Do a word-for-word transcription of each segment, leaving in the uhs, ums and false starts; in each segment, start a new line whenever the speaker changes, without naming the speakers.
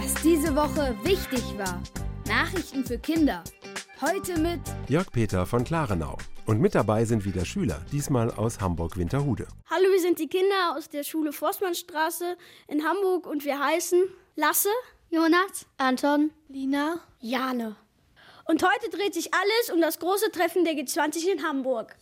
Was diese Woche wichtig war. Nachrichten für Kinder. Heute mit
Jörg Peter von Klarenau. Und mit dabei sind wieder Schüler, diesmal aus Hamburg-Winterhude.
Hallo, wir sind die Kinder aus der Schule Forstmannstraße in Hamburg und wir heißen Lasse, Jonas, Anton, Lina, Jane. Und heute dreht sich alles um das große Treffen der G zwanzig in Hamburg.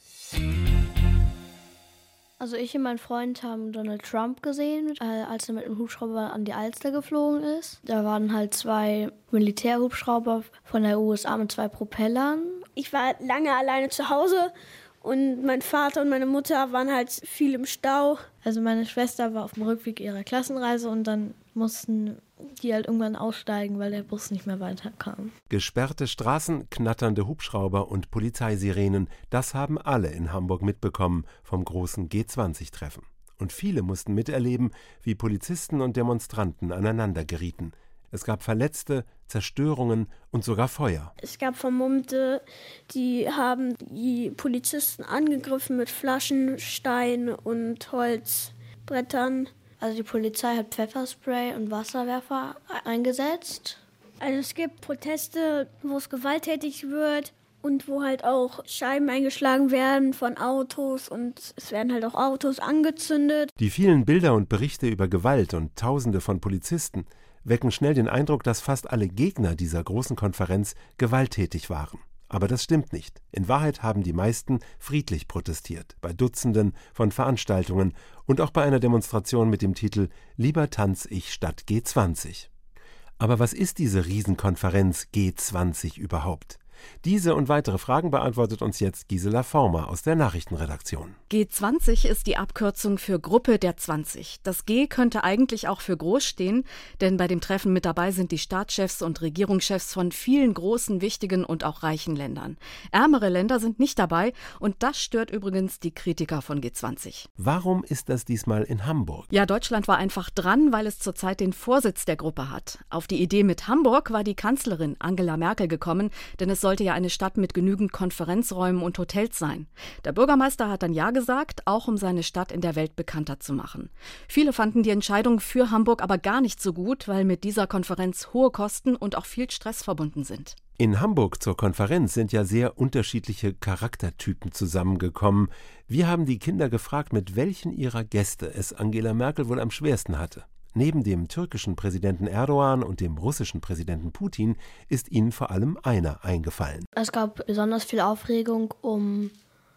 Also ich und mein Freund haben Donald Trump gesehen, als er mit einem Hubschrauber an die Alster geflogen ist. Da waren halt zwei Militärhubschrauber von der U S A mit zwei Propellern.
Ich war lange alleine zu Hause und mein Vater und meine Mutter waren halt viel im Stau.
Also meine Schwester war auf dem Rückweg ihrer Klassenreise und dann mussten die halt irgendwann aussteigen, weil der Bus nicht mehr weiterkam.
Gesperrte Straßen, knatternde Hubschrauber und Polizeisirenen, das haben alle in Hamburg mitbekommen vom großen G zwanzig Treffen. Und viele mussten miterleben, wie Polizisten und Demonstranten aneinander gerieten. Es gab Verletzte, Zerstörungen und sogar Feuer.
Es gab Vermummte, die haben die Polizisten angegriffen mit Flaschen, Stein und Holzbrettern.
Also die Polizei hat Pfefferspray und Wasserwerfer eingesetzt.
Also es gibt Proteste, wo es gewalttätig wird und wo halt auch Scheiben eingeschlagen werden von Autos und es werden halt auch Autos angezündet.
Die vielen Bilder und Berichte über Gewalt und Tausende von Polizisten wecken schnell den Eindruck, dass fast alle Gegner dieser großen Konferenz gewalttätig waren. Aber das stimmt nicht. In Wahrheit haben die meisten friedlich protestiert, bei Dutzenden von Veranstaltungen und auch bei einer Demonstration mit dem Titel »Lieber tanz ich statt G zwanzig«. Aber was ist diese Riesenkonferenz G zwanzig überhaupt? Diese und weitere Fragen beantwortet uns jetzt Gisela Former aus der Nachrichtenredaktion.
G zwanzig ist die Abkürzung für Gruppe der zwanzig. Das G könnte eigentlich auch für groß stehen, denn bei dem Treffen mit dabei sind die Staatschefs und Regierungschefs von vielen großen, wichtigen und auch reichen Ländern. Ärmere Länder sind nicht dabei und das stört übrigens die Kritiker von G zwanzig.
Warum ist das diesmal in Hamburg?
Ja, Deutschland war einfach dran, weil es zurzeit den Vorsitz der Gruppe hat. Auf die Idee mit Hamburg war die Kanzlerin Angela Merkel gekommen, denn es sollte ja eine Stadt mit genügend Konferenzräumen und Hotels sein. Der Bürgermeister hat dann Ja gesagt, auch um seine Stadt in der Welt bekannter zu machen. Viele fanden die Entscheidung für Hamburg aber gar nicht so gut, weil mit dieser Konferenz hohe Kosten und auch viel Stress verbunden sind.
In Hamburg zur Konferenz sind ja sehr unterschiedliche Charaktertypen zusammengekommen. Wir haben die Kinder gefragt, mit welchen ihrer Gäste es Angela Merkel wohl am schwersten hatte. Neben dem türkischen Präsidenten Erdogan und dem russischen Präsidenten Putin ist ihnen vor allem einer eingefallen.
Es gab besonders viel Aufregung um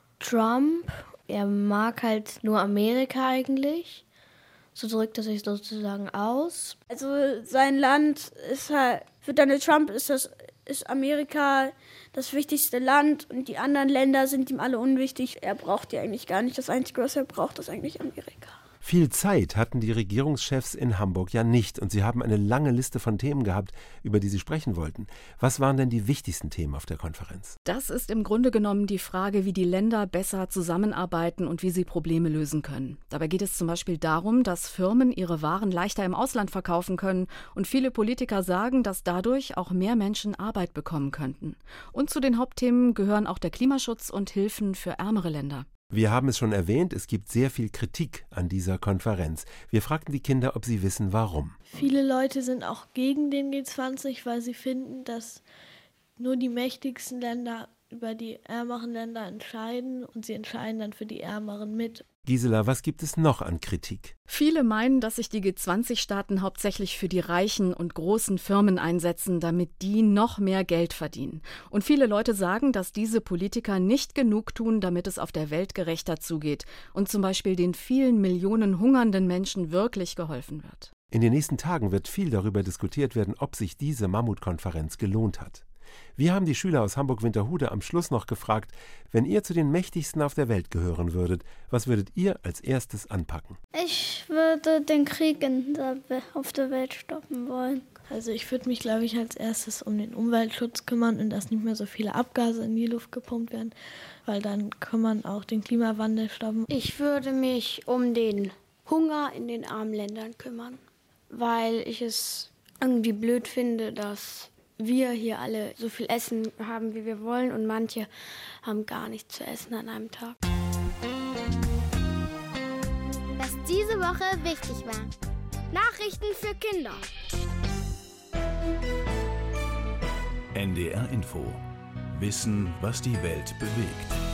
Trump. Er mag halt nur Amerika eigentlich. So drückt er sich sozusagen aus.
Also sein Land ist halt, für Donald Trump ist das ist Amerika das wichtigste Land und die anderen Länder sind ihm alle unwichtig. Er braucht die eigentlich gar nicht. Das Einzige, was er braucht, ist eigentlich Amerika.
Viel Zeit hatten die Regierungschefs in Hamburg ja nicht und sie haben eine lange Liste von Themen gehabt, über die sie sprechen wollten. Was waren denn die wichtigsten Themen auf der Konferenz?
Das ist im Grunde genommen die Frage, wie die Länder besser zusammenarbeiten und wie sie Probleme lösen können. Dabei geht es zum Beispiel darum, dass Firmen ihre Waren leichter im Ausland verkaufen können und viele Politiker sagen, dass dadurch auch mehr Menschen Arbeit bekommen könnten. Und zu den Hauptthemen gehören auch der Klimaschutz und Hilfen für ärmere Länder.
Wir haben es schon erwähnt, es gibt sehr viel Kritik an dieser Konferenz. Wir fragten die Kinder, ob sie wissen, warum.
Viele Leute sind auch gegen den G zwanzig, weil sie finden, dass nur die mächtigsten Länder über die ärmeren Länder entscheiden und sie entscheiden dann für die Ärmeren mit.
Gisela, was gibt es noch an Kritik?
Viele meinen, dass sich die G zwanzig Staaten hauptsächlich für die reichen und großen Firmen einsetzen, damit die noch mehr Geld verdienen. Und viele Leute sagen, dass diese Politiker nicht genug tun, damit es auf der Welt gerechter zugeht und zum Beispiel den vielen Millionen hungernden Menschen wirklich geholfen wird.
In den nächsten Tagen wird viel darüber diskutiert werden, ob sich diese Mammutkonferenz gelohnt hat. Wir haben die Schüler aus Hamburg-Winterhude am Schluss noch gefragt, wenn ihr zu den mächtigsten auf der Welt gehören würdet, was würdet ihr als erstes anpacken?
Ich würde den Krieg in der, auf der Welt stoppen wollen.
Also ich würde mich, glaube ich, als erstes um den Umweltschutz kümmern und dass nicht mehr so viele Abgase in die Luft gepumpt werden, weil dann kann man auch den Klimawandel stoppen.
Ich würde mich um den Hunger in den armen Ländern kümmern, weil ich es irgendwie blöd finde, dass wir hier alle so viel Essen haben, wie wir wollen und manche haben gar nichts zu essen an einem Tag.
Was diese Woche wichtig war. Nachrichten für Kinder.
N D R Info. Wissen, was die Welt bewegt.